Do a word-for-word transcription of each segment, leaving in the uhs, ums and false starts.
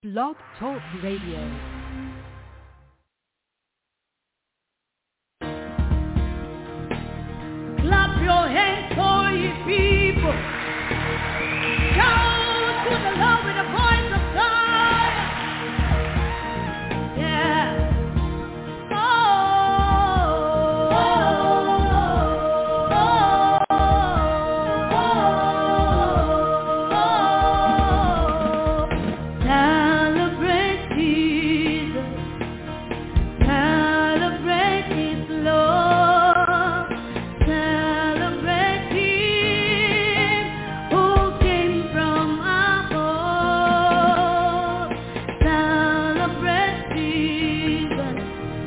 Blog Talk Radio. Clap your hands for ye people. Shout to the Lord with a voice of Zion. Yeah. Oh, oh, oh, oh, oh. Celebrate Jesus. Celebrate His love. Celebrate Him who came from above. Celebrate Jesus.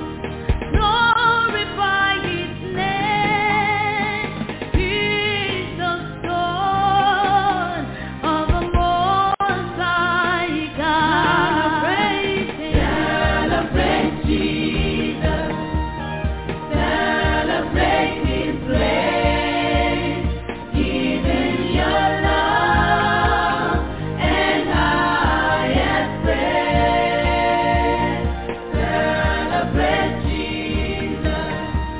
Glorify His name. He's the Son of the Most High God. Celebrate Jesus. Celebrate His grace. Giving your love and highest praise. Celebrate Jesus.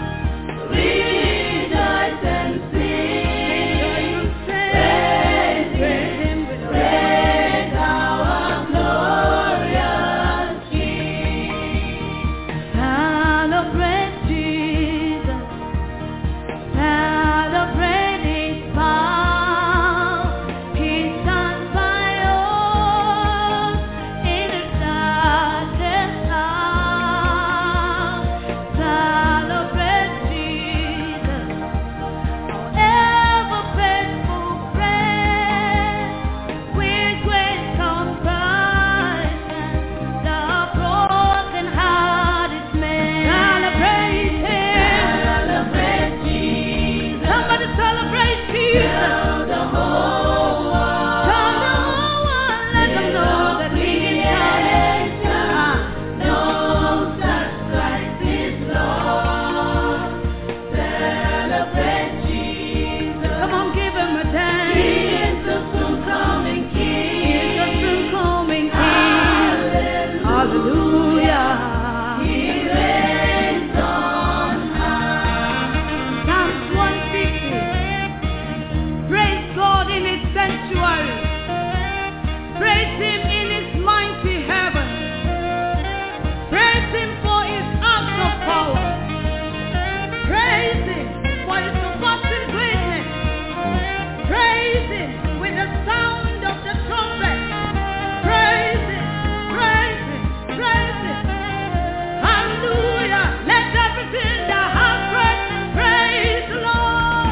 Rejoice and sing. Praise Him, praise our glorious King. Celebrate Jesus. Celebrate His power. He stands by us in the darkest hour. Celebrate Jesus, our ever faithful friend, with great compassion, the broken-hearted man. Celebrate Him. Celebrate Jesus. Somebody celebrate Jesus. Tell the whole world. Tell the whole world. Let them know that He is coming. Knows that Christ is Lord. Celebrate Jesus. Come on, give Him a dance. He is the soon coming King. He is the soon coming King. Hallelujah. He reigns on high. Psalms one fifty. Praise God in His sanctuary. Praise Him in His mighty heaven. Praise Him for His acts of power. Praise Him for His surpassing greatness. Praise Him with the sound of the trumpet. Praise Him, praise Him, praise Him. Hallelujah. Let everything that has breath praise the Lord.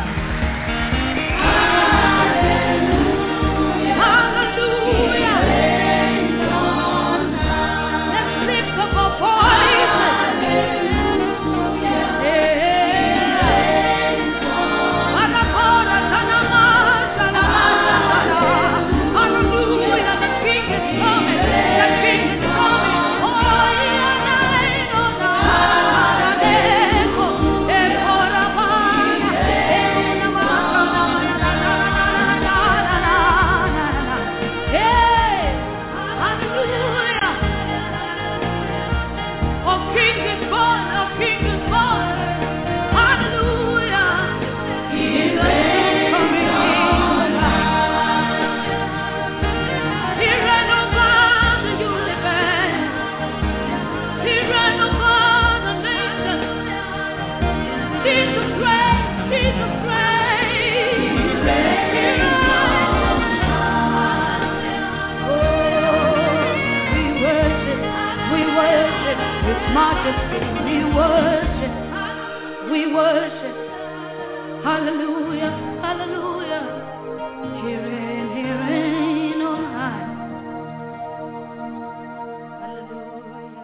Hallelujah. Hallelujah. Let's lift up our voices. Anapora, Tanama, Tanama, Hallelujah. The King is coming. The King is coming. Oh, yeah, nine, oh, nine. Adeko, Ekora, Bana, Enama, Hey, hallelujah. Our King is born, our King is born. Hallelujah. He reigns coming in. He reigns over the universe. He reigns over the nations. Jesus reigns, Jesus reigns. He reigns on high. Oh, we worship, we worship His majesty. We worship, we worship. Hallelujah, hallelujah. He reigns, He reigns on high. Hallelujah.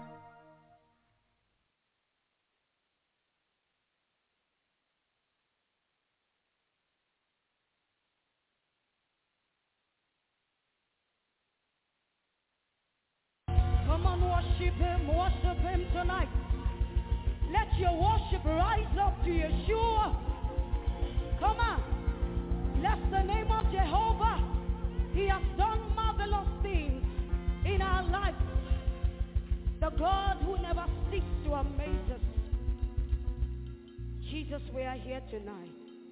Come on, worship Him, worship Him tonight. Let your worship rise up to Yeshua. Come on, bless the name of Jehovah. He has done marvelous things in our God who never ceases to amaze us. Jesus, we are here tonight.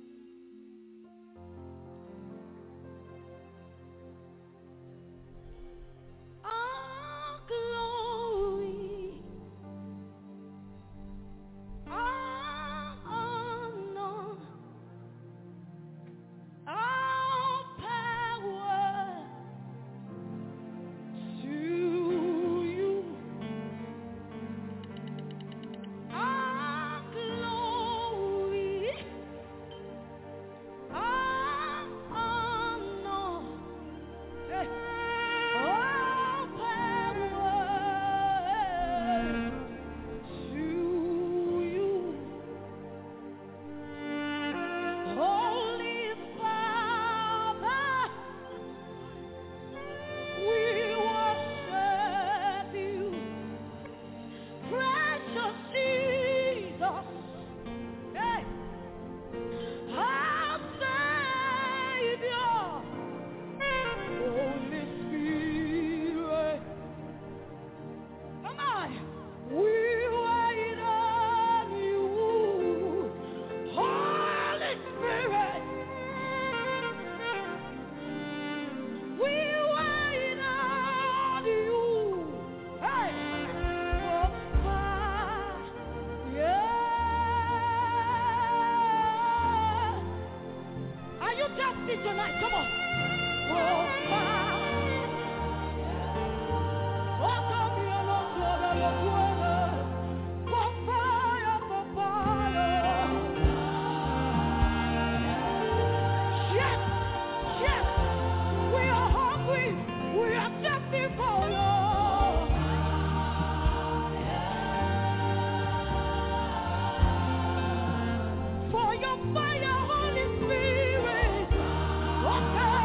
Our glory, our honor, our power to you. Our glory, our honor, eh, our power to you. Holy Father, we worship you. Precious Jesus, hey, our Savior. Holy Spirit, come on, we wait on you. Holy Spirit, we wait on you. Hey, from far, yeah. Are you thirsty tonight? Come on. From far, oh, come here, Lord, Lord, Lord, Lord. From fire, from fire. Yes, yes, we are hungry. We are thirsty for you. For your fire, Holy Spirit. Okay.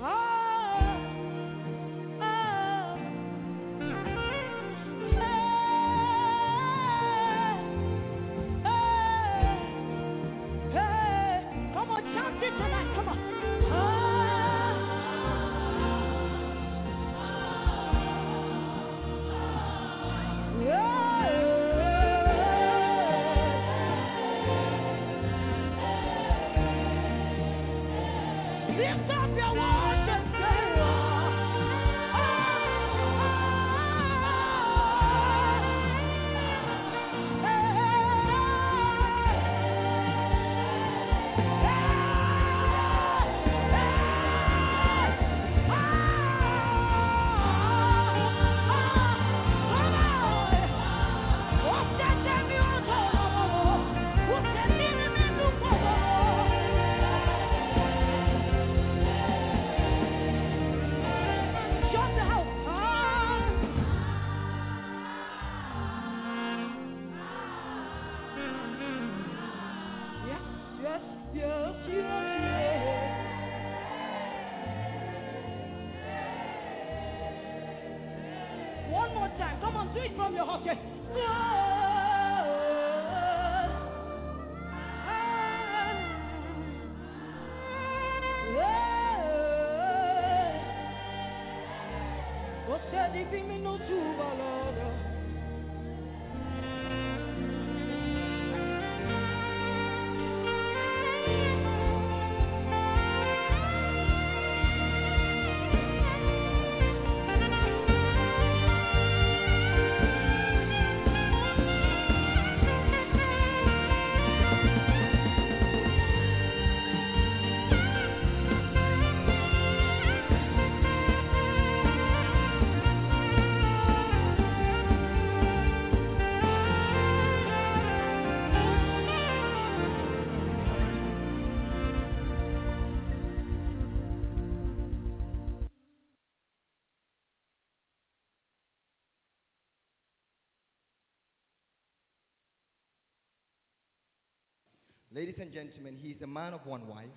Ladies and gentlemen, he is a man of one wife,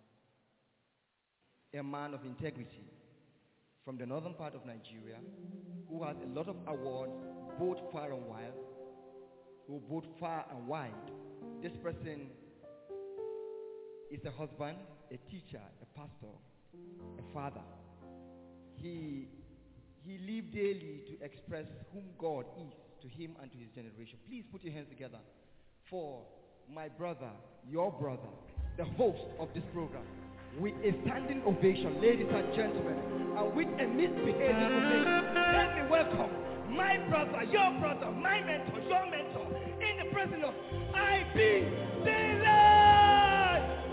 a man of integrity from the northern part of Nigeria, who has a lot of awards, both far and wide, who both far and wide. This person is a husband, a teacher, a pastor, a father. He, he lived daily to express whom God is to him and to his generation. Please put your hands together for my brother, your brother, the host of this program, with a standing ovation, ladies and gentlemen, and with a misbehaving ovation. Let me welcome my brother, your brother, my mentor, your mentor, in the presence of I B Daylight.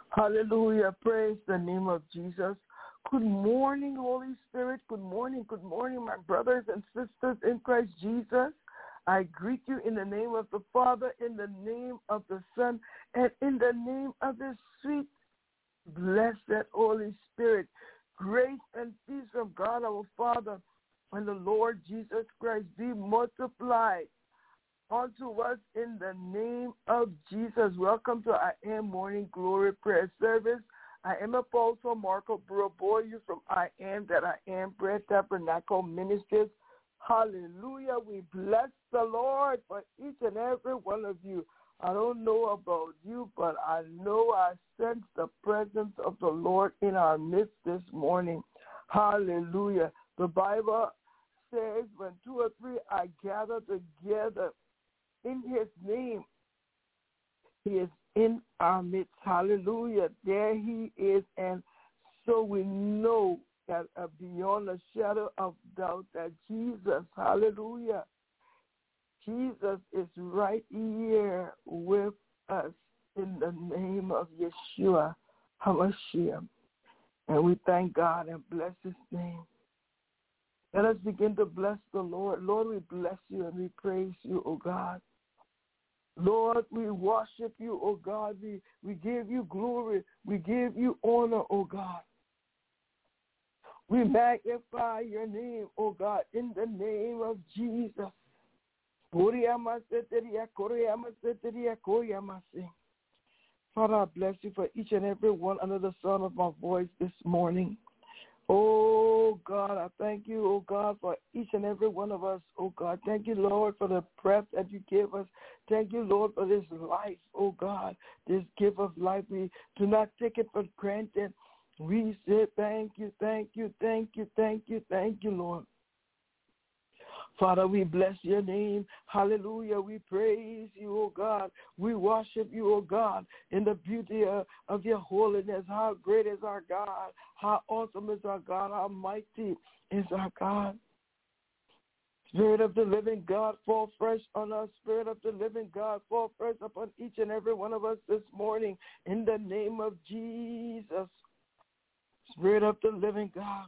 Hallelujah. Praise the name of Jesus. Good morning, Holy Spirit. Good morning. Good morning, my brothers and sisters in Christ Jesus. I greet you in the name of the Father, in the name of the Son, and in the name of the sweet, blessed Holy Spirit. Grace and peace from God our Father and the Lord Jesus Christ be multiplied unto us in the name of Jesus. Welcome to I Am Morning Glory Prayer Service. I am Apostle Marco Buraboyu from I Am That I Am Prayer Tabernacle Ministries. Hallelujah. We bless the Lord for each and every one of you. I don't know about you, but I know I sense the presence of the Lord in our midst this morning. Hallelujah. The Bible says when two or three are gathered together in his name, he is in our midst. Hallelujah. There he is. And so we know that uh, beyond a shadow of doubt that Jesus, hallelujah, Jesus is right here with us in the name of Yeshua HaMashiach. And we thank God and bless his name. Let us begin to bless the Lord. Lord, we bless you and we praise you, O God. Lord, we worship you, O God. We, we give you glory. We give you honor, O God. We magnify your name, O God, in the name of Jesus. Father, I bless you for each and every one under the sound of my voice this morning. Oh, God, I thank you, oh, God, for each and every one of us, oh, God. Thank you, Lord, for the breath that you give us. Thank you, Lord, for this life, oh, God, this gift of life. We do not take it for granted. We say thank you, thank you, thank you, thank you, thank you, Lord. Father, we bless your name. Hallelujah. We praise you, oh God. We worship you, oh God, in the beauty of, of your holiness. How great is our God. How awesome is our God. How mighty is our God. Spirit of the living God, fall fresh on us. Spirit of the living God, fall fresh upon each and every one of us this morning in the name of Jesus. Spirit of the living God,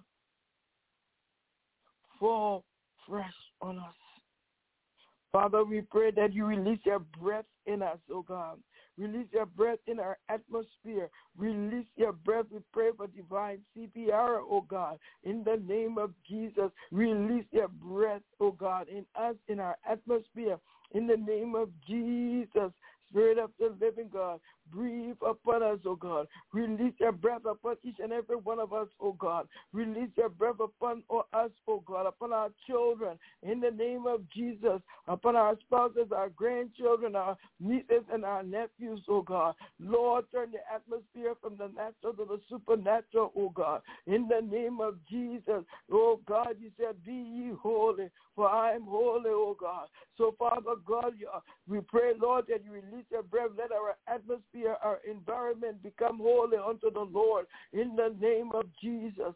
fall fresh on us. Father, we pray that you release your breath in us, oh God. Release your breath in our atmosphere. Release your breath. We pray for divine C P R, oh God. In the name of Jesus, release your breath, oh God, in us, in our atmosphere. In the name of Jesus, Spirit of the living God, breathe upon us, oh God. Release your breath upon each and every one of us, oh God. Release your breath upon us, oh God, upon our children, in the name of Jesus, upon our spouses, our grandchildren, our nieces, and our nephews, oh God. Lord, turn the atmosphere from the natural to the supernatural, oh God. In the name of Jesus, oh God, you said, be ye holy, for I am holy, oh God. So, Father God, we pray, Lord, that you release your breath. Let our atmosphere, our environment become holy unto the Lord in the name of Jesus.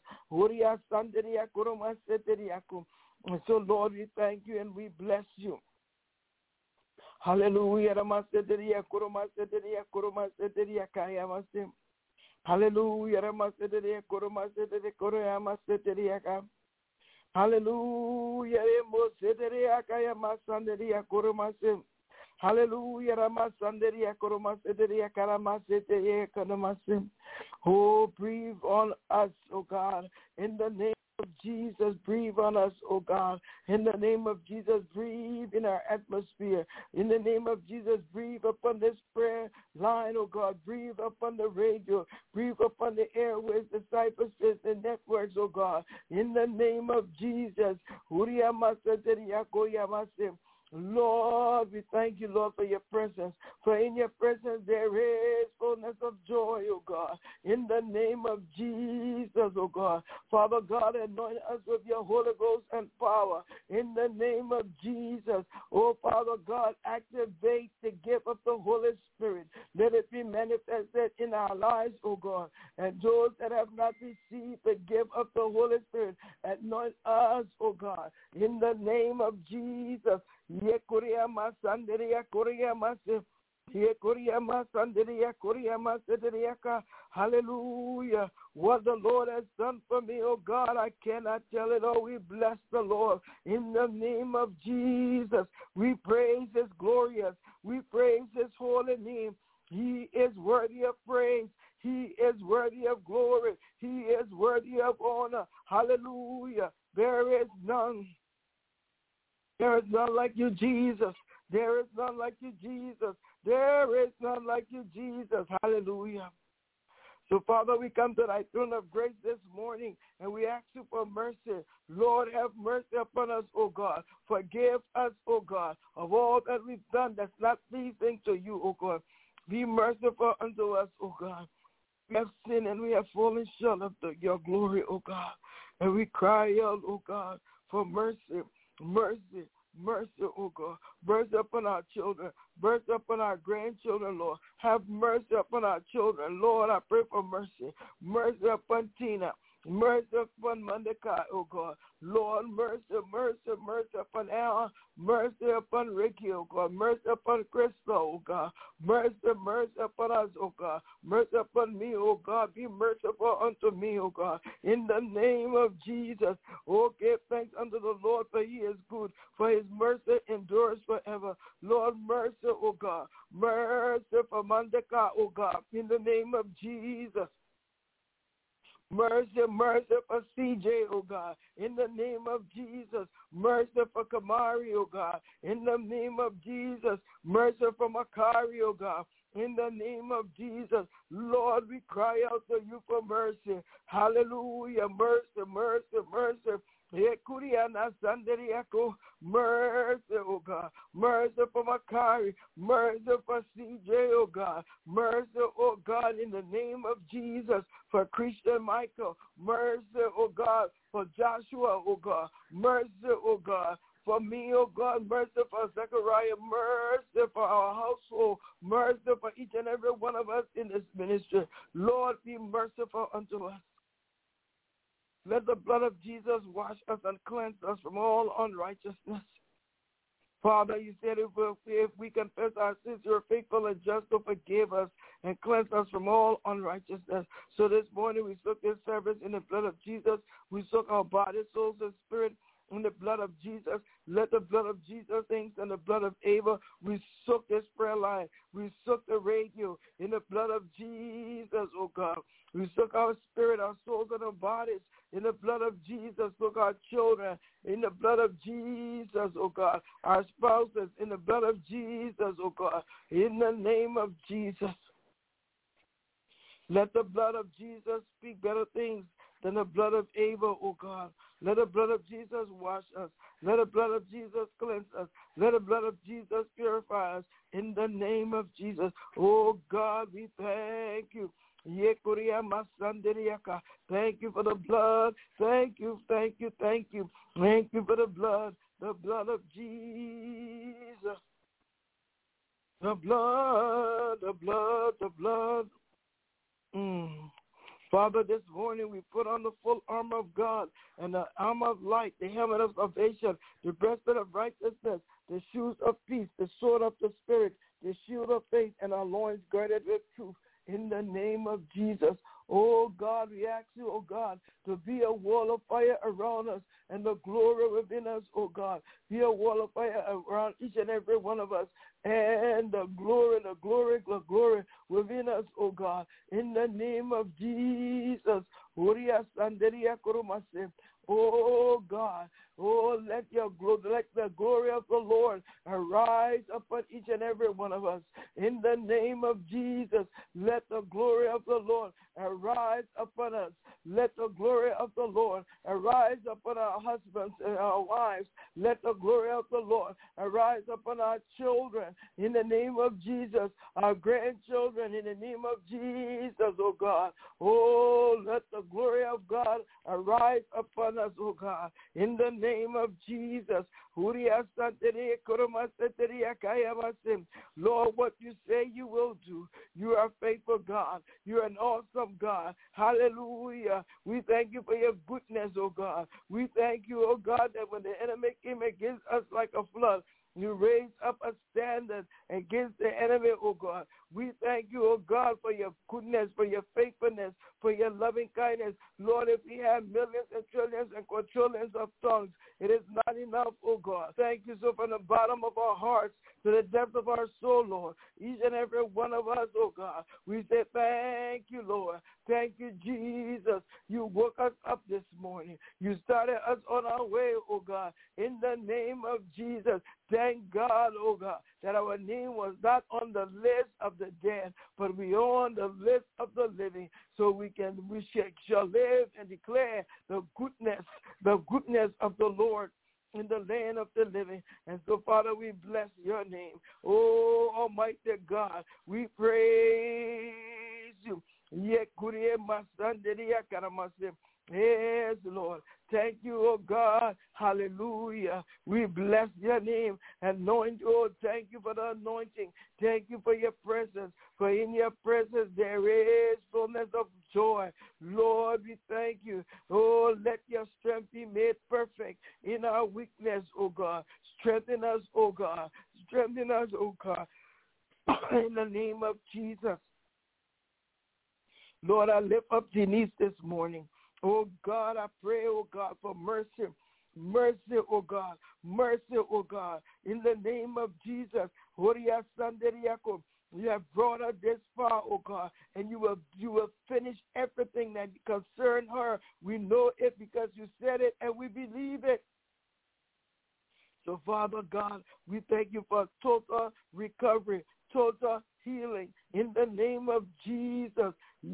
And so, Lord, we thank you and we bless you. Hallelujah. Hallelujah. Hallelujah. Hallelujah. Oh, breathe on us, oh God, in the name of Jesus. Breathe on us, oh God. In the name of Jesus, breathe in our atmosphere. In the name of Jesus, breathe upon this prayer line, oh God. Breathe upon the radio. Breathe upon the airways, the cypresses, the networks, oh God. In the name of Jesus. Lord, we thank you, Lord, for your presence. For in your presence there is fullness of joy, oh God. In the name of Jesus, oh God. Father God, anoint us with your Holy Ghost and power. In the name of Jesus, oh Father God, activate the gift of the Holy Spirit. Let it be manifested in our lives, oh God. And those that have not received the gift of the Holy Spirit, anoint us, oh God. In the name of Jesus. Hallelujah. What the Lord has done for me, oh God, I cannot tell it all. We bless the Lord in the name of Jesus. We praise his glorious. We praise his holy name. He is worthy of praise. He is worthy of glory. He is worthy of honor. Hallelujah. There is none. There is none like you, Jesus. There is none like you, Jesus. There is none like you, Jesus. Hallelujah. So, Father, we come to thy throne of grace this morning, and we ask you for mercy. Lord, have mercy upon us, O God. Forgive us, O God, of all that we've done that's not pleasing to you, O God. Be merciful unto us, O God. We have sinned and we have fallen short of the, your glory, O God. And we cry out, O God, for mercy, mercy, mercy, O God. Mercy upon our children. Mercy upon our grandchildren, Lord. Have mercy upon our children. Lord, I pray for mercy. Mercy upon Tina. Mercy upon Mordecai, oh God. Lord, mercy, mercy, mercy upon Alan. Mercy upon Ricky, oh God. Mercy upon Crystal, oh God. Mercy, mercy upon us, oh God. Mercy upon me, oh God. Be merciful unto me, oh God. In the name of Jesus. Oh, give thanks unto the Lord, for he is good. For his mercy endures forever. Lord, mercy, oh God. Mercy for Mordecai, oh God. In the name of Jesus. Mercy, mercy for C J, oh God, in the name of Jesus. Mercy for Kamari, oh God, in the name of Jesus. Mercy for Makari, oh God, in the name of Jesus. Lord, we cry out to you for mercy. Hallelujah. Mercy, mercy, mercy. Mercy, oh God. Mercy for Makari. Mercy for C J, oh God. Mercy, oh God, in the name of Jesus for Christian Michael. Mercy, oh God, for Joshua, oh God. Mercy, oh God, for me, oh God. Mercy for Zechariah. Mercy for our household. Mercy for each and every one of us in this ministry. Lord, be merciful unto us. Let the blood of Jesus wash us and cleanse us from all unrighteousness. Father, you said if we, if we confess our sins, you're faithful and just to forgive us and cleanse us from all unrighteousness. So this morning we soak this service in the blood of Jesus. We soak our body, souls, and spirit in the blood of Jesus. Let the blood of Jesus, things and the blood of Abel. We soak this prayer line. We soak the radio in the blood of Jesus, oh God. We soak our spirit, our souls, and our bodies in the blood of Jesus. Soak our children in the blood of Jesus, oh God. Our spouses in the blood of Jesus, oh God. In the name of Jesus. Let the blood of Jesus speak better things than the blood of Abel, oh God. Let the blood of Jesus wash us. Let the blood of Jesus cleanse us. Let the blood of Jesus purify us. In the name of Jesus. Oh God, we thank you. Thank you for the blood. Thank you, thank you, thank you. Thank you for the blood. The blood of Jesus. The blood, the blood, the blood. Mm. Father, this morning we put on the full armor of God and the armor of light, the helmet of salvation, the breastplate of righteousness, the shoes of peace, the sword of the Spirit, the shield of faith, and our loins girded with truth. In the name of Jesus, oh God, we ask you, oh God, to be a wall of fire around us and the glory within us, oh God. Be a wall of fire around each and every one of us and the glory, the glory, the glory within us, oh God. In the name of Jesus. Oh God, oh let your glory, let the glory of the Lord arise upon each and every one of us. In the name of Jesus, let the glory of the Lord arise upon us. Let the glory of the Lord arise upon our husbands and our wives. Let the glory of the Lord arise upon our children. In the name of Jesus, our grandchildren. In the name of Jesus, oh God. Oh, let the glory of God arise upon us, oh God. In the name of Jesus. Lord, what you say you will do. You are faithful God. You are an awesome God. Hallelujah. We thank you for your goodness, oh God. We thank you, oh God, that when the enemy came against us like a flood, You raise up a standard against the enemy, oh God. We thank you, oh God, for your goodness, for your faithfulness, for your loving kindness. Lord, if we have millions and trillions and quadrillions of tongues, it is not enough, oh God. Thank you so from the bottom of our hearts to the depth of our soul, Lord. Each and every one of us, oh God, we say thank you, Lord. Thank you, Jesus. You woke us up this morning. You started us on our way, oh God. In the name of Jesus, thank God, oh God, that our name was not on the list of the dead, but we are on the list of the living, so we can we shall live and declare the goodness, the goodness of the Lord in the land of the living. And so, Father, we bless your name. Oh, Almighty God, we praise you. Yes, Lord. Thank you, oh God. Hallelujah. We bless your name. Anoint, oh, thank you for the anointing. Thank you for your presence. For in your presence there is fullness of joy. Lord, we thank you. Oh, let your strength be made perfect in our weakness, oh God. Strengthen us, oh God. Strengthen us, oh God. In the name of Jesus. Lord, I lift up Denise this morning. Oh, God, I pray, oh, God, for mercy. Mercy, oh, God. Mercy, oh, God. In the name of Jesus. You have brought her this far, oh, God, and you will, you will finish everything that concerns her. We know it because you said it, and we believe it. So, Father God, we thank you for total recovery, total healing. In the name of Jesus.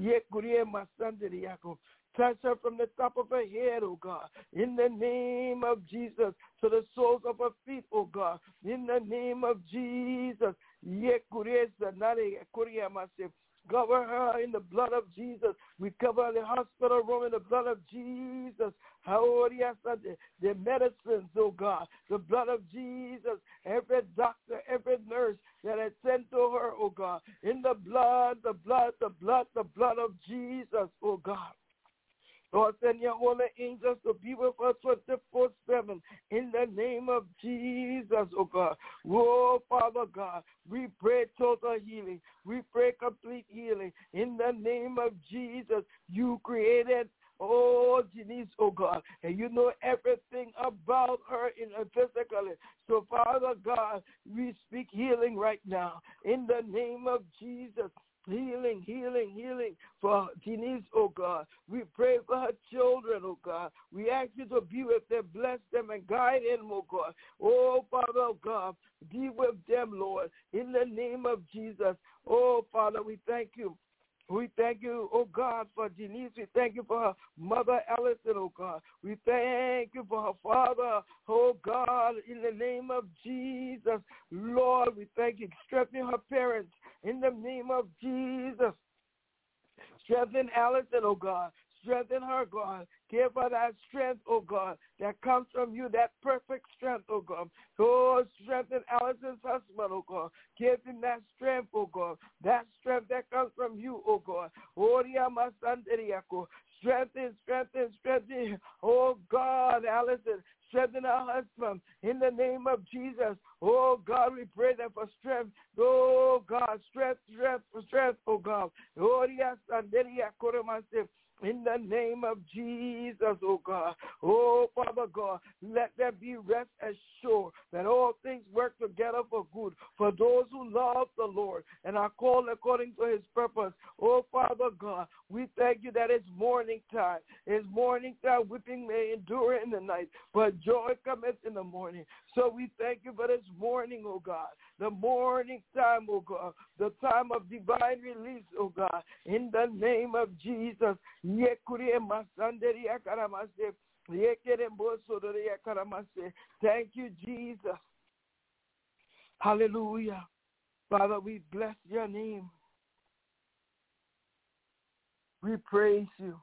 Touch her from the top of her head, oh God, in the name of Jesus, to the soles of her feet, oh God, in the name of Jesus. Cover her in the blood of Jesus. We cover the hospital room in the blood of Jesus. The medicines, oh God, the blood of Jesus. Every doctor, every nurse that has sent to her, oh God, in the blood, the blood, the blood, the blood of Jesus, oh God. Lord, send your holy angels to be with us twenty-four seven in the name of Jesus, oh God. Oh, Father God, we pray total healing. We pray complete healing in the name of Jesus. You created, oh, Denise, oh God, and you know everything about her in her physically. So, Father God, we speak healing right now in the name of Jesus. Healing, healing, healing for Denise, oh God. We pray for her children, oh God. We ask you to be with them, bless them, and guide them, oh God. Oh, Father, oh God, be with them, Lord, in the name of Jesus. Oh, Father, we thank you. We thank you, oh God, for Denise. We thank you for her mother, Allison, oh God. We thank you for her father, oh God, in the name of Jesus. Lord, we thank you. Strengthen her parents in the name of Jesus. Strengthen Allison, oh God. Strengthen her, God. Give her that strength, oh God, that comes from you, that perfect strength, oh God. Oh, strengthen Allison's husband, oh God. Give him that strength, oh God. That strength that comes from you, oh God. Oh, strengthen, strengthen, strengthen. Oh God, Allison. Strengthen our husband in the name of Jesus. Oh, God, we pray that for strength. Oh, God, strength, strength, strength, oh, God. Oh, yes, and then in the name of Jesus, oh God. Oh, Father God, let there be rest assured that all things work together for good for those who love the Lord and are called according to his purpose. Oh, Father God, we thank you that it's morning time. It's morning time. Weeping may endure in the night, but joy cometh in the morning. So we thank you for this morning, oh God, the morning time, oh God, the time of divine release, oh God, in the name of Jesus. Thank you, Jesus. Hallelujah. Father, we bless your name. We praise you.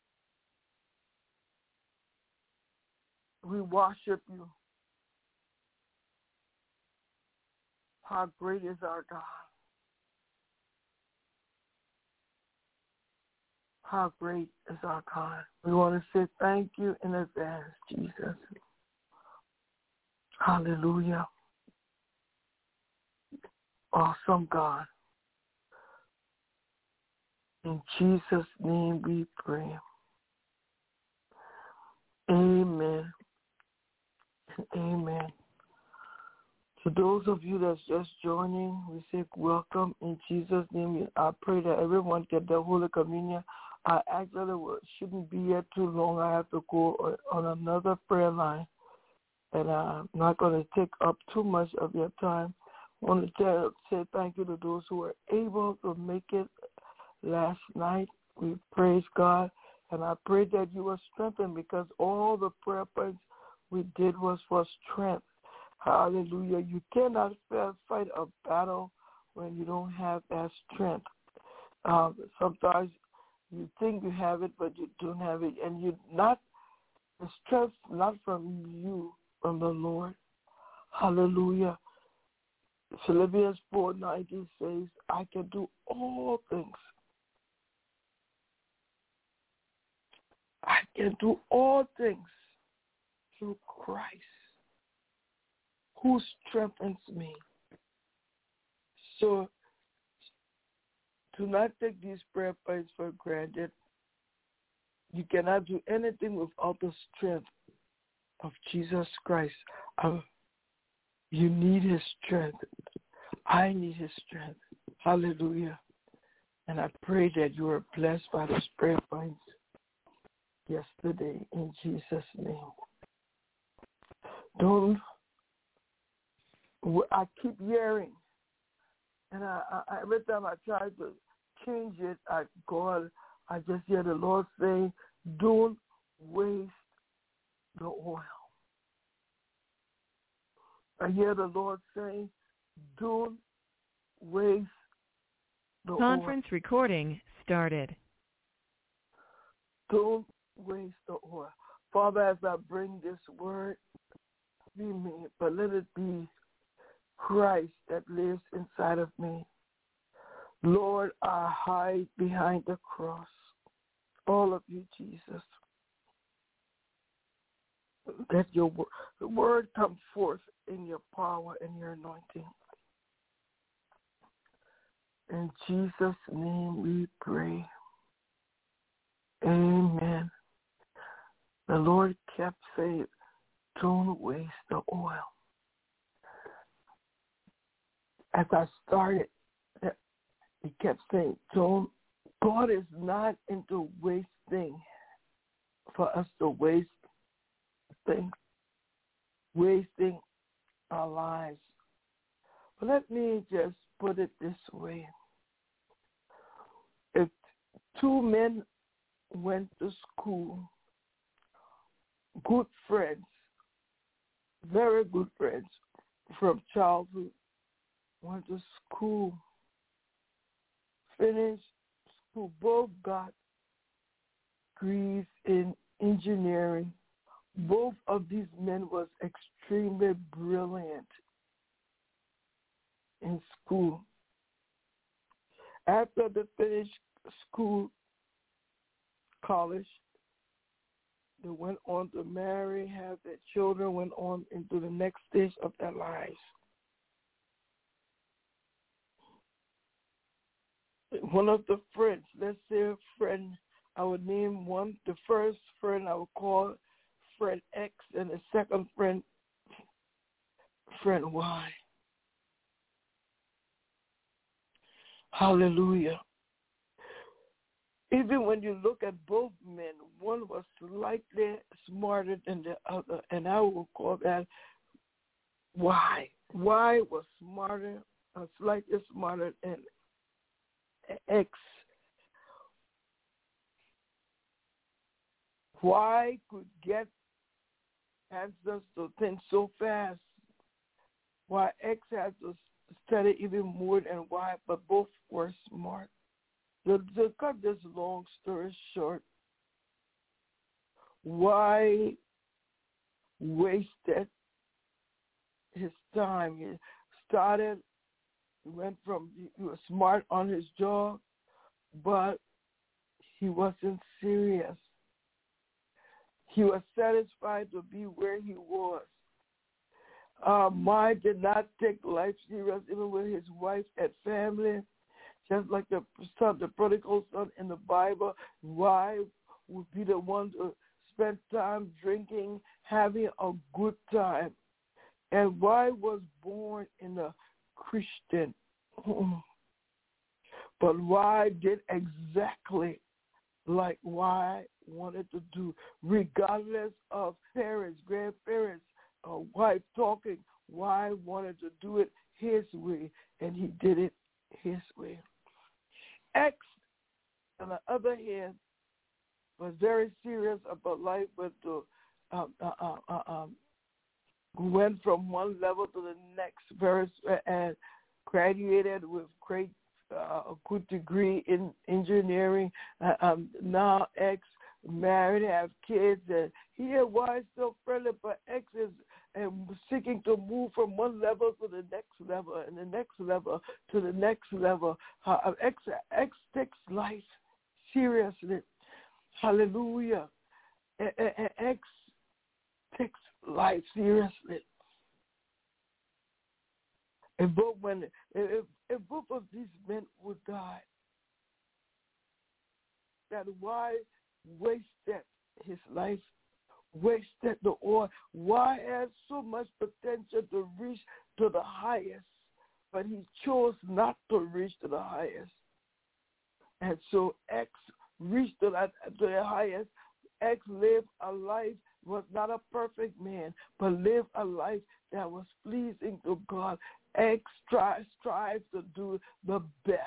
We worship you. How great is our God. How great is our God. We want to say thank you in advance, Jesus. Hallelujah. awesome God. In Jesus' name we pray. Amen and amen. To those of you that's just joining, we say welcome in Jesus' name. I pray that everyone get the Holy Communion. I actually shouldn't be here too long. I have to go on another prayer line, and I'm not going to take up too much of your time. I want to tell, say thank you to those who were able to make it last night. We praise God, and I pray that you were strengthened because all the prayer points we did was for strength. Hallelujah. You cannot fight a battle when you don't have that strength. Um, sometimes you think you have it, but you don't have it. And you not the strength not from you, from the Lord. Hallelujah. Philippians four nineteen says, I can do all things. I can do all things through Christ, who strengthens me. So do not take these prayer points for granted. You cannot do anything without the strength of Jesus Christ. Um, you need his strength. I need his strength. Hallelujah. And I pray that you are blessed by those prayer points yesterday in Jesus' name. Don't I keep hearing, and I, I, every time I try to change it, I God, I just hear the Lord say, "Don't waste the oil." I hear the Lord say, "Don't waste the oil." Conference recording started. Don't waste the oil, Father. As I bring this word, be me, but let it be Christ that lives inside of me. Lord, I hide behind the cross. All of you, Jesus. Let your word, the word come forth in your power and your anointing. In Jesus' name we pray. Amen. The Lord kept saying, don't waste the oil. As I started, he kept saying, don't, God is not into wasting for us to waste things, wasting our lives. But let me just put it this way. If two men went to school, good friends, very good friends from childhood, went to school, finished school, both got degrees in engineering. Both of these men was extremely brilliant in school. After they finished school, college, they went on to marry, have their children, went on into the next stage of their lives. One of the friends, let's say a friend, I would name one, the first friend I would call friend X, and the second friend, friend Y. Hallelujah. Even when you look at both men, one was slightly smarter than the other, and I will call that Y. Y was smarter, uh, slightly smarter than X. Y could get answers to things so fast, while X had to study even more than Y, but both were smart. To, to cut this long story short, Y wasted his time. He started, he went from, he was smart on his job, but he wasn't serious. He was satisfied to be where he was. Uh, mine did not take life serious, even with his wife and family. Just like the son, the prodigal son in the Bible, why would be the one to spend time drinking, having a good time? And why was born in a Christian, but why did exactly like why wanted to do, regardless of parents, grandparents, a wife talking, why wanted to do it his way, and he did it his way. X, on the other hand, was very serious about life, but the, um, uh, uh, uh, um, went from one level to the next, very and graduated with great uh, a good degree in engineering. Uh, um, now X married, have kids, and he and wife still friendly, but X is and seeking to move from one level to the next level, and the next level to the next level. Uh, X, X takes life seriously. Hallelujah. And, and X takes life seriously. And both when if, if both of these men would die, that why wasted his life, wasted the oil? Why has so much potential to reach to the highest, but he chose not to reach to the highest? And so X reached to that to the highest. X lived a life, was not a perfect man, but lived a life that was pleasing to God. X strives strives to do the best.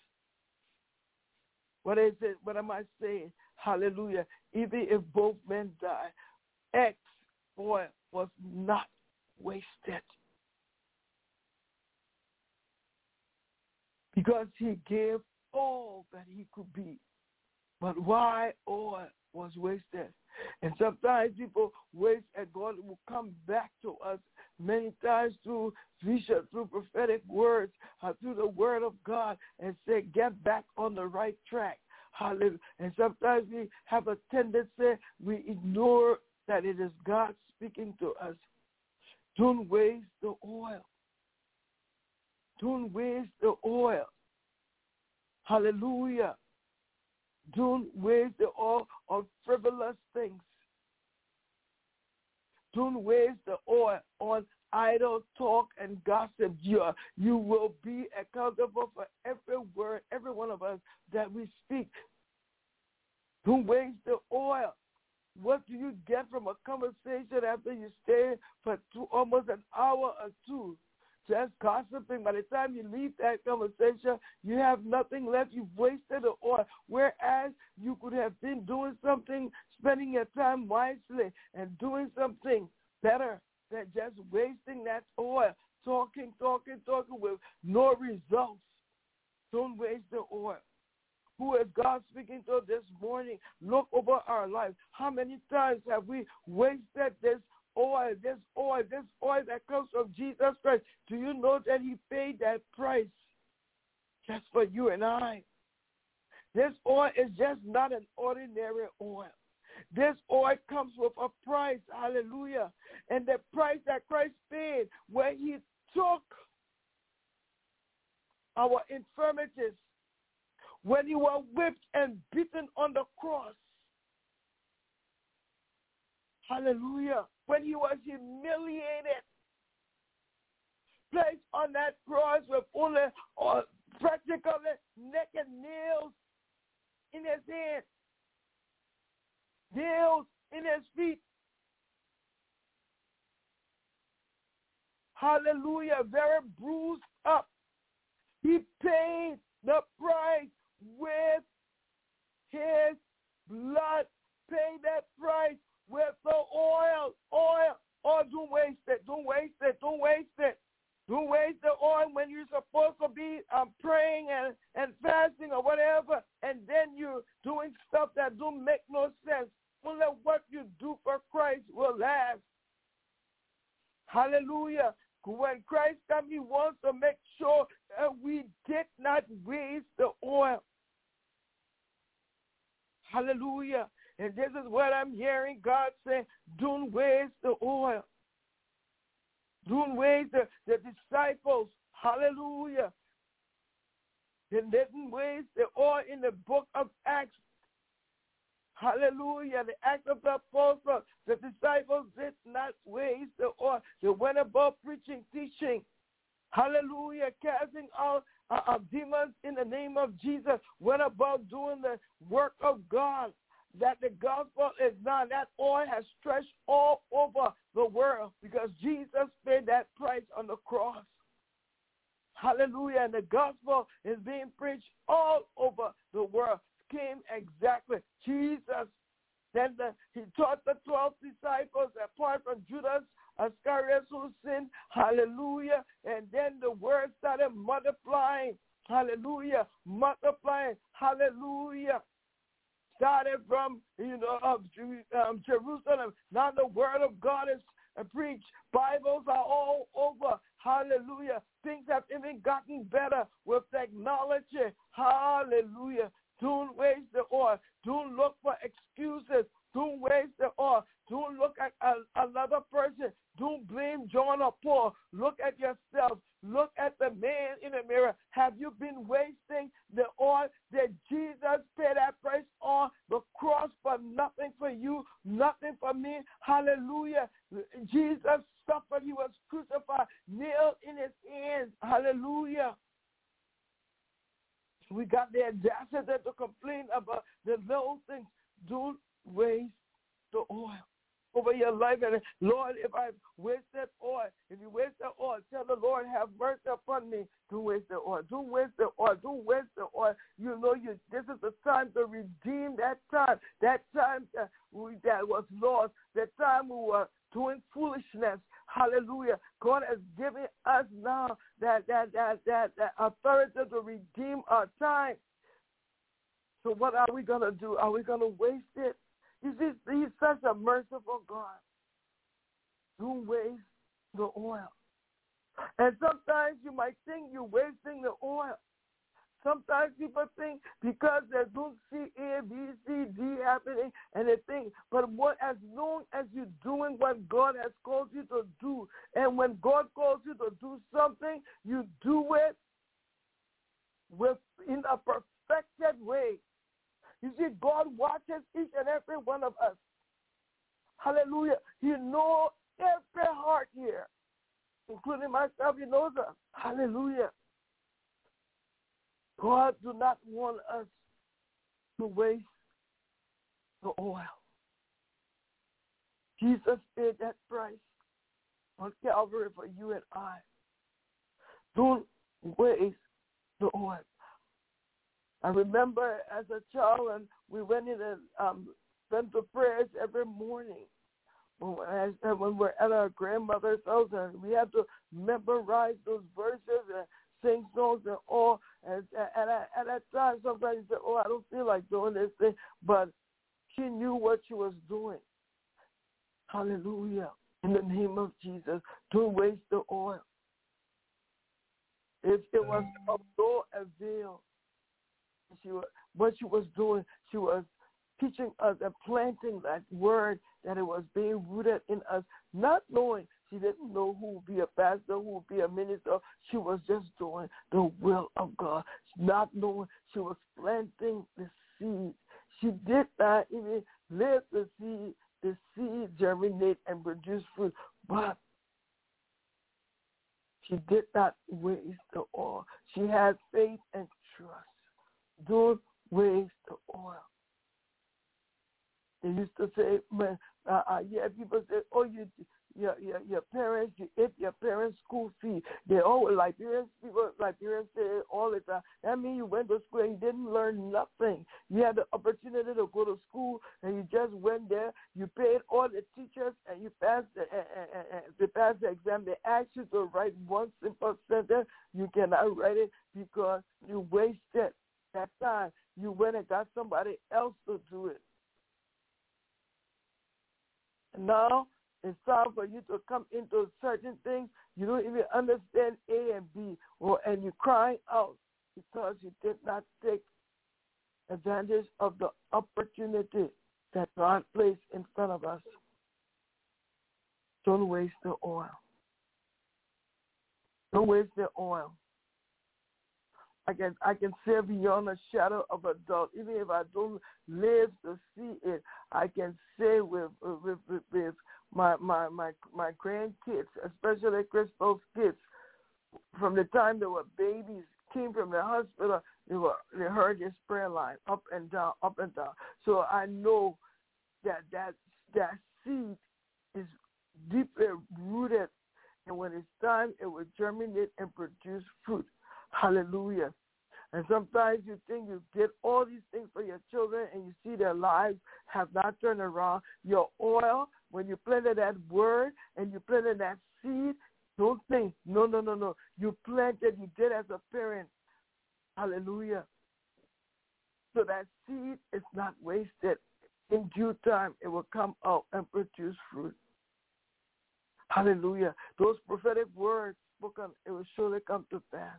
What is it? What am I saying? Hallelujah. Even if both men die, X, boy, was not wasted. Because he gave all that he could be. But why all was wasted? And sometimes people waste, and God will come back to us many times through vision, through prophetic words, uh, through the word of God, and say, get back on the right track. Hallelujah. And sometimes we have a tendency, we ignore that it is God speaking to us. Don't waste the oil. Don't waste the oil. Hallelujah. Don't waste the oil on frivolous things. Don't waste the oil on idle talk and gossip. You, are, you will be accountable for every word, every one of us that we speak. Don't waste the oil. What do you get from a conversation after you stay for two, almost an hour or two? Just gossiping. By the time you leave that conversation, you have nothing left. You've wasted the oil. Whereas you could have been doing something, spending your time wisely and doing something better than just wasting that oil, talking, talking, talking with no results. Don't waste the oil. Who is God speaking to this morning? Look over our life. How many times have we wasted this oil, this oil, this oil that comes from Jesus Christ? Do you know that he paid that price just for you and I? This oil is just not an ordinary oil. This oil comes with a price, hallelujah. And the price that Christ paid, where he took our infirmities, when he was whipped and beaten on the cross, hallelujah, when he was humiliated, placed on that cross with only uh, practically naked nails in his hands, nails in his feet. Hallelujah, very bruised up. He paid the price with his blood. Paid that price with the oil, oil. Oh, don't waste it, don't waste it, don't waste it. Don't waste the oil when you're supposed to be um, praying and, and fasting or whatever, and then you're doing stuff that don't make no sense. Only what you do for Christ will last. Hallelujah. When Christ comes, he wants to make sure that we did not waste the oil. Hallelujah. And this is what I'm hearing God say, don't waste the oil. Don't waste the, the disciples. Hallelujah. They didn't waste the oil in the book of Acts. Hallelujah. The Acts of the Apostles. The disciples did not waste the oil. They went about preaching, teaching. Hallelujah. Casting out uh, uh, demons in the name of Jesus. Went about doing the work of God. That the gospel is done. That oil has stretched all over the world because Jesus paid that price on the cross. Hallelujah. And the gospel is being preached all over the world. Came exactly. Jesus, then the, he taught the twelve disciples apart from Judas Iscariot who sinned. Hallelujah. And then the word started multiplying. Hallelujah. Multiplying. Hallelujah. Started from, you know, of um, Jerusalem. Now the word of God is uh, preached. Bibles are all over. Hallelujah. Things have even gotten better with technology. Hallelujah. Don't waste the oil. Don't look for excuses. Don't waste the oil. Don't look at a, another person. Don't blame John or Paul. Look at yourself. Look at the man in the mirror. Have you been wasting the oil that Jesus paid that price on the cross for nothing for you, nothing for me? Hallelujah. Jesus suffered. He was crucified, nailed in his hands. Hallelujah. We got the audacity to complain about the little things. Don't waste the oil over your life. And Lord, if I've wasted oil, if you waste the oil, tell the Lord, have mercy upon me. Don't waste the oil. Don't waste the oil. Don't waste the oil. You know, you. This is the time to redeem that time. That time that, we, that was lost. That time we were doing foolishness. Hallelujah. God has given us now that, that, that, that, that authority to redeem our time. So what are we going to do? Are we going to waste it? You see, he's such a merciful God. Don't waste the oil. And sometimes you might think you're wasting the oil. Sometimes people think because they don't see A, B, C, D happening, and they think, but what as long as you're doing what God has called you to do, and when God calls you to do something, you do it with in a perfected way. You see, God watches each and every one of us. Hallelujah. He knows every heart here, including myself. He knows us. Hallelujah. God do not want us to waste the oil. Jesus paid that price on Calvary for you and I. Don't waste the oil. I remember as a child, and we went in and um, went to prayers every morning. When, when we're at our grandmother's house, and we had to memorize those verses and sing songs and all. And, and at, at that time, sometimes you said, oh, I don't feel like doing this thing. But she knew what she was doing. Hallelujah. In the name of Jesus, don't waste the oil. If it was of no avail, she was, what she was doing, she was teaching us and planting that word that it was being rooted in us, not knowing. She didn't know who would be a pastor, who would be a minister. She was just doing the will of God, not knowing she was planting the seed. She did not even let the seed, the seed germinate and produce fruit, but she did not waste the oil. She had faith and trust. Don't waste the oil. They used to say, man, uh, uh, yeah, people say, oh, you, your, your, your parents, you ate your parents' school fee. They always, Liberians, people, Liberians say all the time, that means you went to school and you didn't learn nothing. You had the opportunity to go to school and you just went there. You paid all the teachers and you passed the, uh, uh, uh, they passed the exam. They asked you to write one simple sentence. You cannot write it because you wasted that time. You went and got somebody else to do it. Now it's time for you to come into certain things. You don't even understand A and B, or and you're crying out because you did not take advantage of the opportunity that God placed in front of us. Don't waste the oil. Don't waste the oil. I can I can say beyond a shadow of a doubt, even if I don't live to see it, I can say with with with, with my, my my my grandkids, especially Crystal's kids, from the time they were babies, came from the hospital, they were they heard this prayer line up and down, up and down. So I know that that that seed is deeply rooted, and when it's time, it will germinate and produce fruit. Hallelujah. And sometimes you think you get all these things for your children and you see their lives have not turned around. Your oil, when you planted that word and you planted that seed, don't think, no, no, no, no. You planted, you did as a parent. Hallelujah. So that seed is not wasted. In due time, it will come out and produce fruit. Hallelujah. Those prophetic words spoken, it will surely come to pass.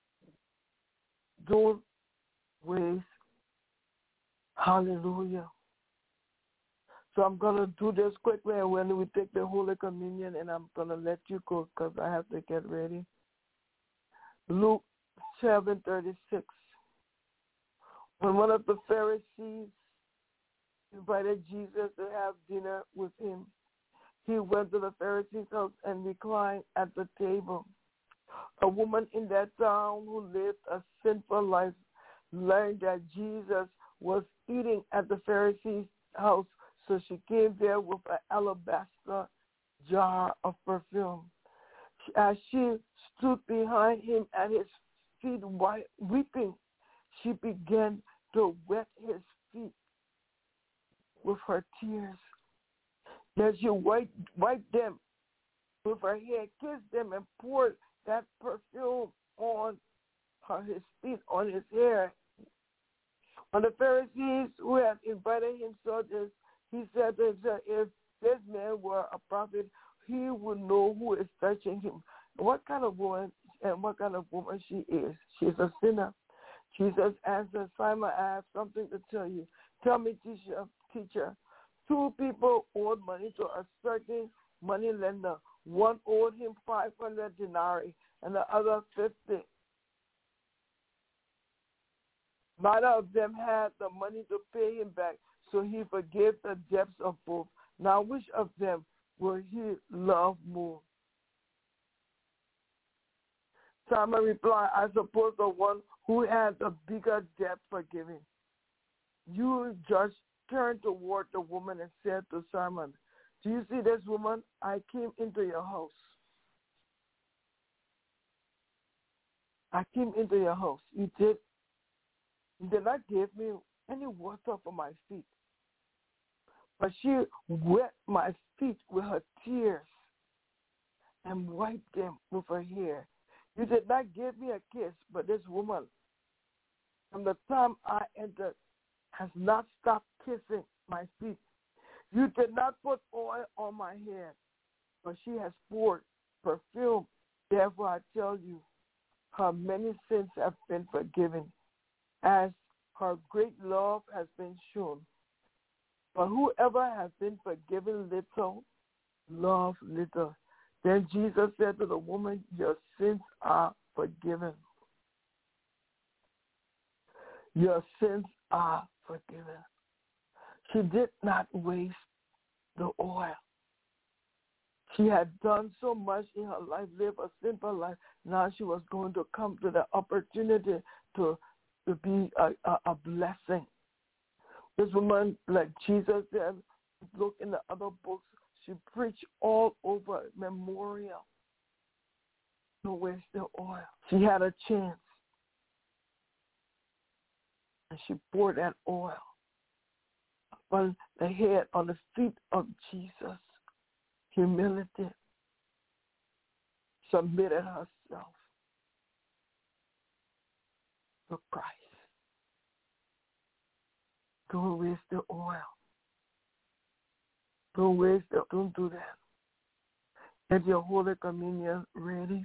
Don't waste. Hallelujah. So I'm going to do this quickly, and when we take the Holy Communion, and I'm going to let you go because I have to get ready. Luke seven thirty-six. When one of the Pharisees invited Jesus to have dinner with him, he went to the Pharisee's house and reclined at the table. A woman in that town who lived a sinful life learned that Jesus was eating at the Pharisee's house, so she came there with an alabaster jar of perfume. As she stood behind him at his feet weeping, she began to wet his feet with her tears. Then she wiped, wiped them with her hair, kissed them, and poured that perfume on her, his feet, on his hair. When the Pharisees who had invited him saw this, he said to himself, if this man were a prophet, he would know who is touching him. What kind of woman and what kind of woman she is? She's a sinner. Jesus answered, Simon, I have something to tell you. Tell me, teacher, teacher. Two people owed money to a certain money lender. One owed him five hundred denarii and the other fifty. Neither of them had the money to pay him back, so he forgave the debts of both. Now which of them will he love more? Simon replied, I suppose the one who had the bigger debt forgiven. You judge turned toward the woman and said to Simon, do you see this woman? I came into your house. I came into your house. You did, you did not give me any water for my feet. But she wet my feet with her tears and wiped them with her hair. You did not give me a kiss, but this woman, from the time I entered, has not stopped kissing my feet. You did not put oil on my head, but she has poured perfume. Therefore, I tell you, her many sins have been forgiven, as her great love has been shown. But whoever has been forgiven little, loves little. Then Jesus said to the woman, your sins are forgiven. Your sins are forgiven. She did not waste the oil. She had done so much in her life, lived a simple life. Now she was going to come to the opportunity to, to be a, a, a blessing. This woman, like Jesus said, look in the other books, she preached all over memorial. Don't waste the oil. She had a chance. And she poured that oil on the head, on the feet of Jesus. Humility. Submitted herself to Christ. Don't waste the oil. Don't waste it. Don't do that. Get your Holy Communion ready.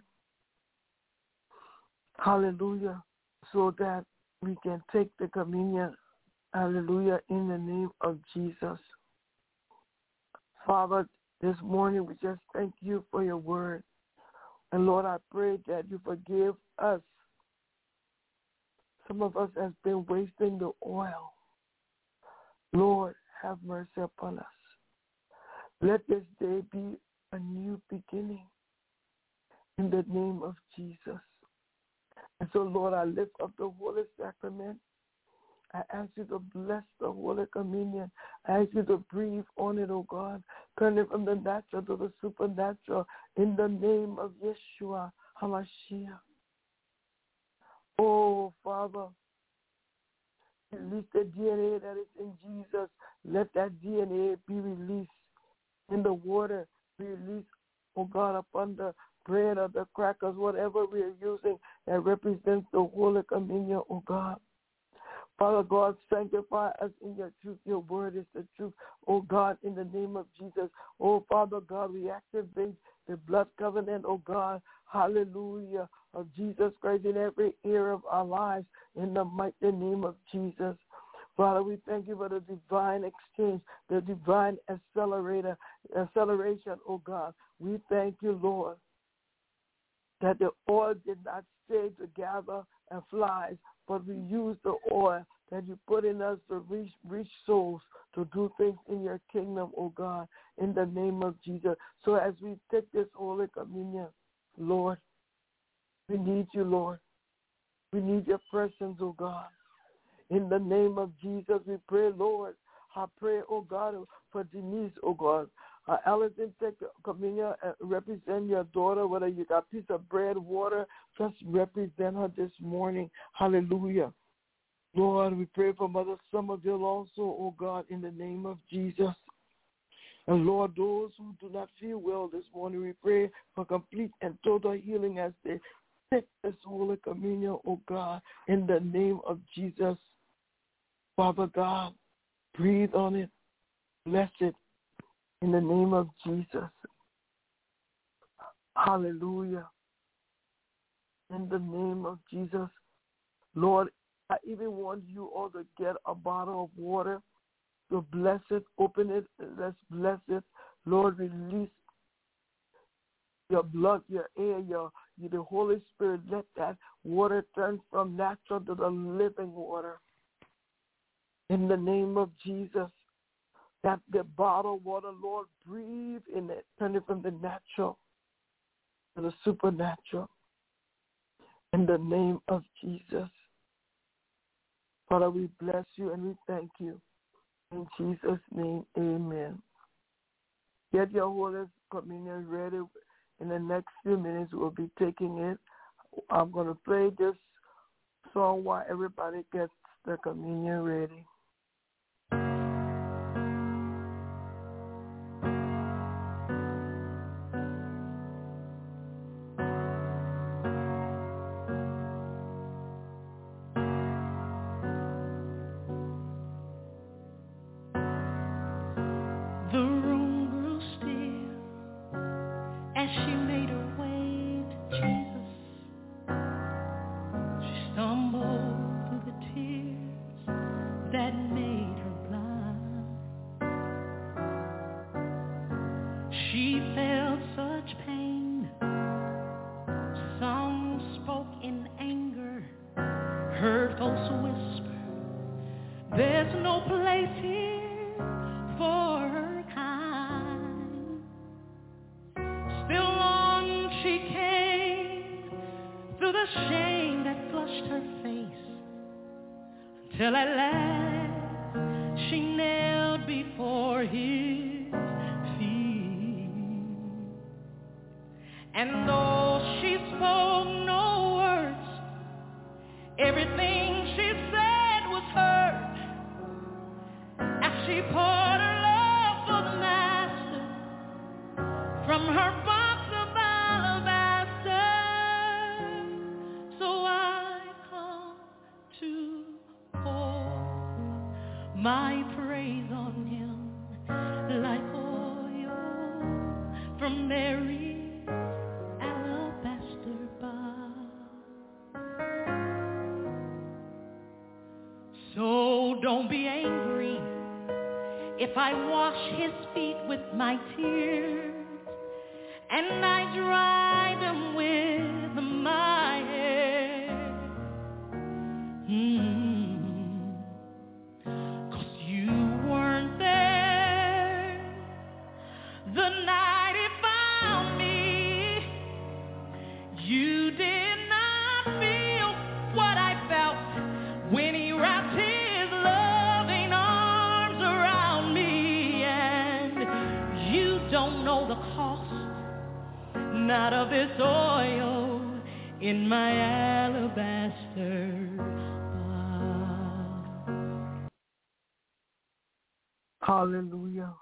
Hallelujah. So that we can take the communion. Hallelujah. In the name of Jesus. Father, this morning we just thank you for your word. And Lord, I pray that you forgive us. Some of us have been wasting the oil. Lord, have mercy upon us. Let this day be a new beginning in the name of Jesus. And so, Lord, I lift up the Holy Sacrament. I ask you to bless the Holy Communion. I ask you to breathe on it, oh God. Turn it from the natural to the supernatural in the name of Yeshua HaMashiach. Oh, Father, release the D N A that is in Jesus. Let that D N A be released in the water. Be released, oh God, upon the bread or the crackers, whatever we are using that represents the Holy Communion, oh God. Father God, sanctify us in your truth. Your word is the truth. Oh God, in the name of Jesus. Oh Father God, we activate the blood covenant, oh God, hallelujah, of Jesus Christ in every area of our lives in the mighty name of Jesus. Father, we thank you for the divine exchange, the divine accelerator, acceleration, oh God. We thank you, Lord, that the oil did not stay to gather and flies, but we use the oil that you put in us to reach, reach souls, to do things in your kingdom, oh God, in the name of Jesus. So as we take this Holy Communion, Lord, we need you, Lord. We need your presence, oh God. In the name of Jesus, we pray, Lord. I pray, oh God, for Denise, oh God. Uh, Allison, take communion and represent your daughter, whether you got a piece of bread, water, just represent her this morning. Hallelujah. Lord, we pray for Mother Somerville also, oh God, in the name of Jesus. And Lord, those who do not feel well this morning, we pray for complete and total healing as they take this Holy Communion, oh God, in the name of Jesus. Father God, breathe on it, bless it, in the name of Jesus. Hallelujah. In the name of Jesus. Lord, I even want you all to get a bottle of water to bless it, open it, let's bless it. Lord, release your blood, your air, your, the Holy Spirit. Let that water turn from natural to the living water. In the name of Jesus. That the bottled water, Lord, breathe in it. Turn it from the natural to the supernatural. In the name of Jesus. Father, we bless you and we thank you. In Jesus' name, amen. Get your Holy Communion ready. In the next few minutes, we'll be taking it. I'm going to play this song while everybody gets the communion ready. Till at last she knelt before his feet. And though she spoke no words, everything she said was heard, as she poured her love for the Master from her box of alabaster. So I come to my praise on him like oil from Mary's alabaster box. So don't be angry if I wash his feet with my tears and I dry them with alabaster box. Hallelujah.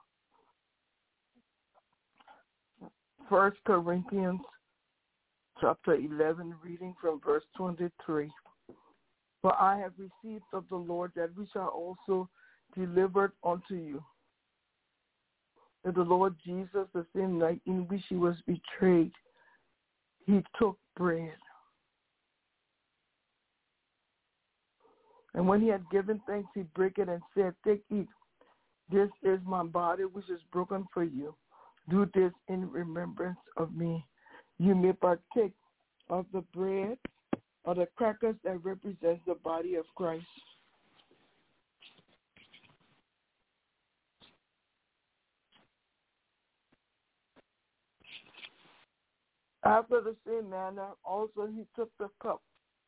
First Corinthians chapter eleven, reading from verse twenty-three. For I have received of the Lord that we shall also deliver unto you. That the Lord Jesus, the same night in which he was betrayed, he took bread. And when he had given thanks, he brake it and said, Take, eat. This is my body which is broken for you. Do this in remembrance of me. You may partake of the bread or the crackers that represents the body of Christ. After the same manner, also he took the cup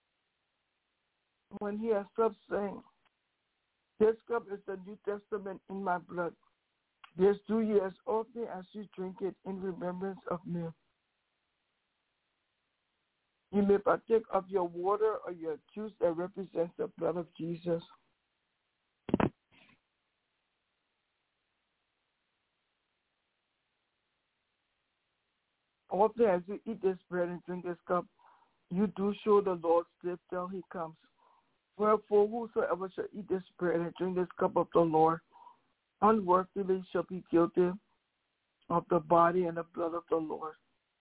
when he had supped, saying, This cup is the New Testament in my blood. This do ye as often as you drink it in remembrance of me. You may partake of your water or your juice that represents the blood of Jesus. Often as you eat this bread and drink this cup, you do show the Lord's death till he comes. Wherefore, whosoever shall eat this bread and drink this cup of the Lord unworthily shall be guilty of the body and the blood of the Lord.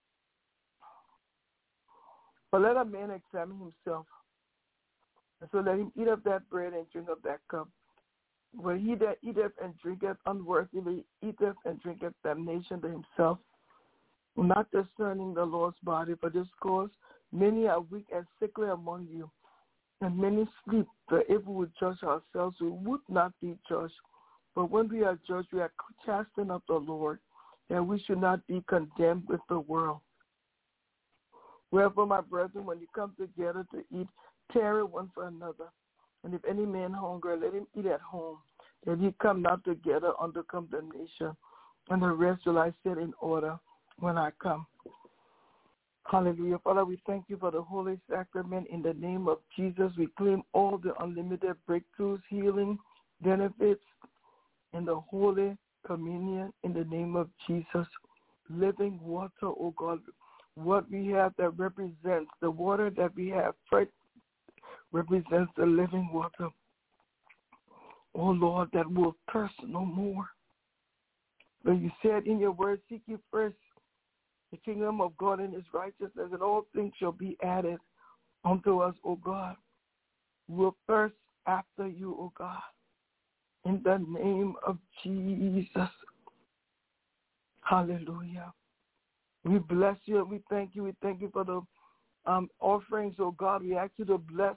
But let a man examine himself, and so let him eat of that bread and drink of that cup. For he that eateth and drinketh unworthily eateth and drinketh damnation to himself, not discerning the Lord's body. For this cause many are weak and sickly among you, and many sleep. For if we would judge ourselves, we would not be judged. But when we are judged, we are chastened of the Lord, that we should not be condemned with the world. Wherefore, my brethren, when you come together to eat, tarry one for another. And if any man hunger, let him eat at home, that he come not together under condemnation. And the rest will I set in order when I come. Hallelujah. Father, we thank you for the Holy Sacrament. In the name of Jesus, we claim all the unlimited breakthroughs, healing, benefits, in the Holy Communion in the name of Jesus. Living water, oh God, what we have that represents, the water that we have represents the living water. Oh Lord, that will thirst no more. But you said in your word, seek ye first the kingdom of God and his righteousness, and all things shall be added unto us, O God. We'll thirst after you, O God. In the name of Jesus. Hallelujah. We bless you and we thank you. We thank you for the um, offerings, oh God. We ask you to bless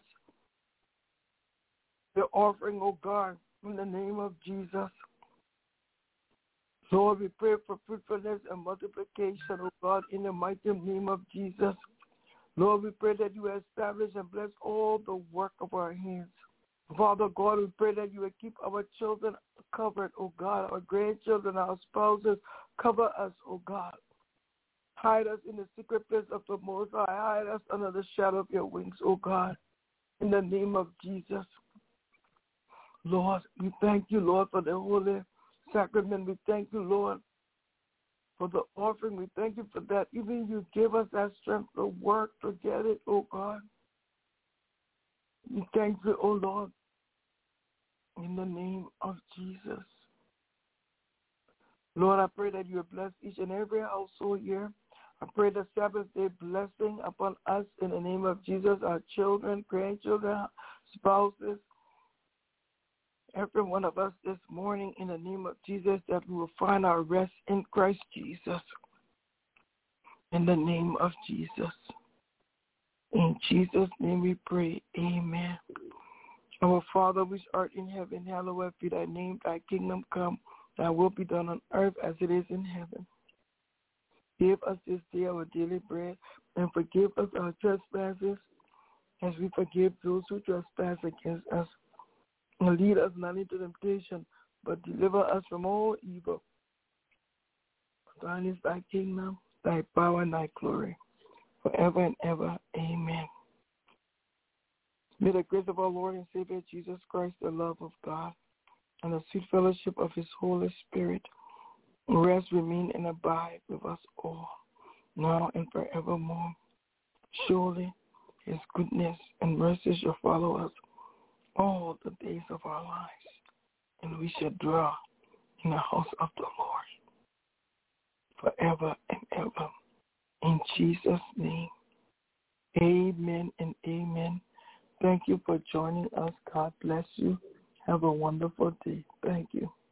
the offering, oh God, in the name of Jesus. Lord, we pray for fruitfulness and multiplication, oh God, in the mighty name of Jesus. Lord, we pray that you establish and bless all the work of our hands. Father God, we pray that you will keep our children covered, oh God, our grandchildren, our spouses. Cover us, oh God. Hide us in the secret place of the Most High. Hide us under the shadow of your wings, oh God, in the name of Jesus. Lord, we thank you, Lord, for the Holy Sacrament. We thank you, Lord, for the offering. We thank you for that. Even you give us that strength to work to get it, oh God. We thank you, oh Lord, in the name of Jesus. Lord, I pray that you will bless each and every household here. I pray the Sabbath day blessing upon us in the name of Jesus, our children, grandchildren, spouses, every one of us this morning in the name of Jesus, that we will find our rest in Christ Jesus. In the name of Jesus. In Jesus' name we pray. Amen. Our Father, which art in heaven, hallowed be thy name. Thy kingdom come. Thy will be done on earth as it is in heaven. Give us this day our daily bread, and forgive us our trespasses, as we forgive those who trespass against us. And lead us not into temptation, but deliver us from all evil. For thine is thy kingdom, thy power, and thy glory, forever and ever. Amen. May the grace of our Lord and Savior Jesus Christ, the love of God, and the sweet fellowship of his Holy Spirit rest, remain, and abide with us all, now and forevermore. Surely his goodness and mercy shall follow us all the days of our lives, and we shall dwell in the house of the Lord forever and ever. In Jesus' name, amen and amen. Thank you for joining us. God bless you. Have a wonderful day. Thank you.